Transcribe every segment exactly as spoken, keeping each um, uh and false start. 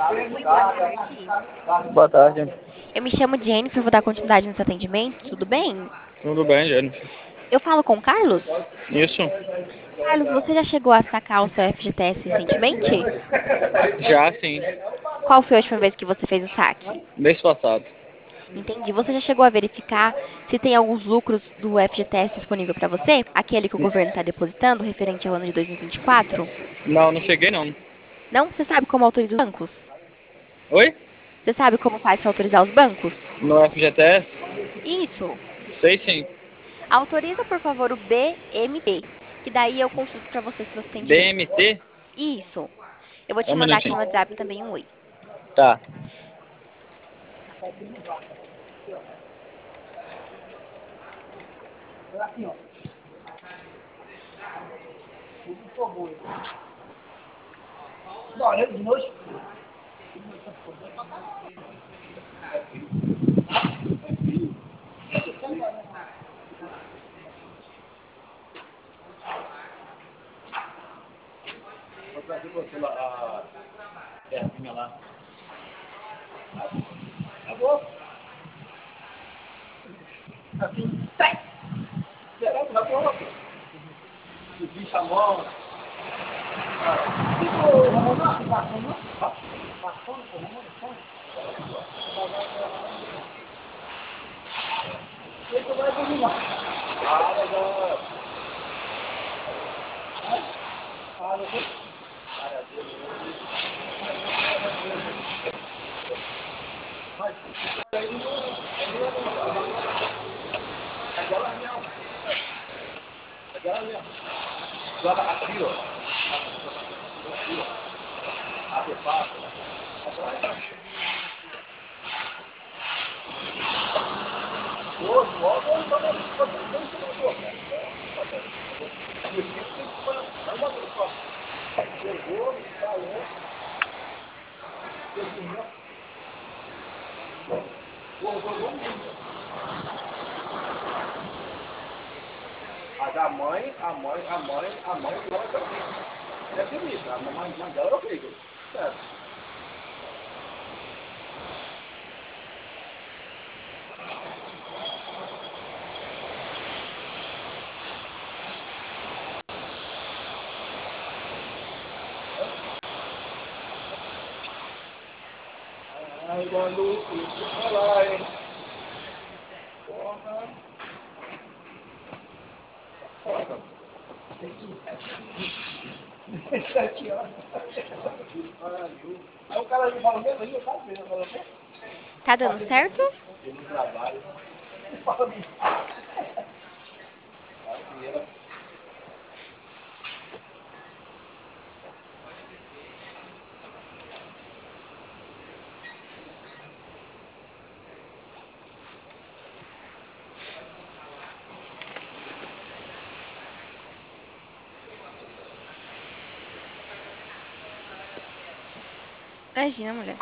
Oi, boa tarde. Boa tarde. Eu me chamo Jennifer, vou dar continuidade nesse atendimento, tudo bem? Tudo bem, Jennifer? Eu falo com o Carlos? Isso? Carlos, você já chegou a sacar o seu F G T S recentemente? Já sim. Qual foi a última vez que você fez o saque? Mês passado. Entendi. Você já chegou a verificar se tem alguns lucros do F G T S disponível para você? Aquele que o governo está depositando, referente ao ano de dois mil e vinte e quatro? Não, não cheguei não. Não? Você sabe como autoriza os bancos? Oi? Você sabe como faz para autorizar os bancos? No F G T S? Isso. Sei sim. Autoriza, por favor, o B M T, que daí eu consulto para você se você tem direito. B M T? Isso. Eu vou Só te um mandar aqui minutinho. no WhatsApp também um oi. Tá. Vou trazer você lá, a terrinha lá. Acabou? Assim, sai! Será que acabou? Se bicho a mão. Ah, legal. Ah, legal. Aquela reunião. Aquela reunião. Joga aqui, ó. Abre fácil. Hoje, logo, eu vou fazer a da mãe, a mãe, a mãe, a mãe, é bonita. A mãe, mãe dela eu brigo. Certo. Ai, quando isso falar, hein? Porra. Porra. Sete anos. Aí o cara me fala, mesmo aí, eu faço mesmo, eu falo, Tá dando certo? eu não trabalho. Fala, assim, ela. Imagina, mulher.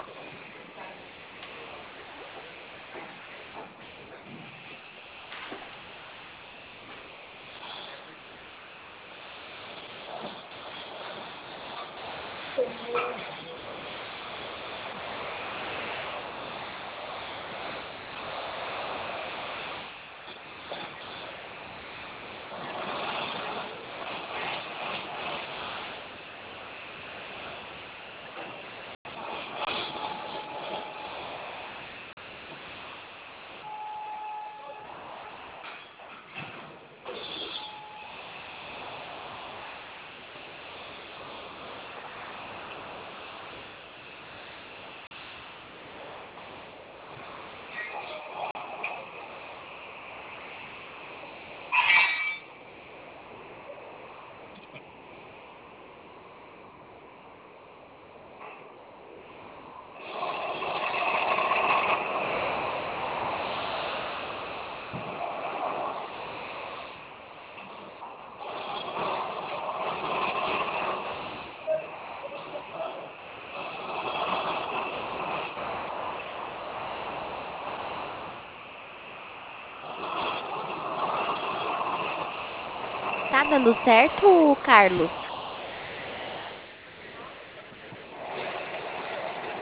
Tá dando certo, Carlos?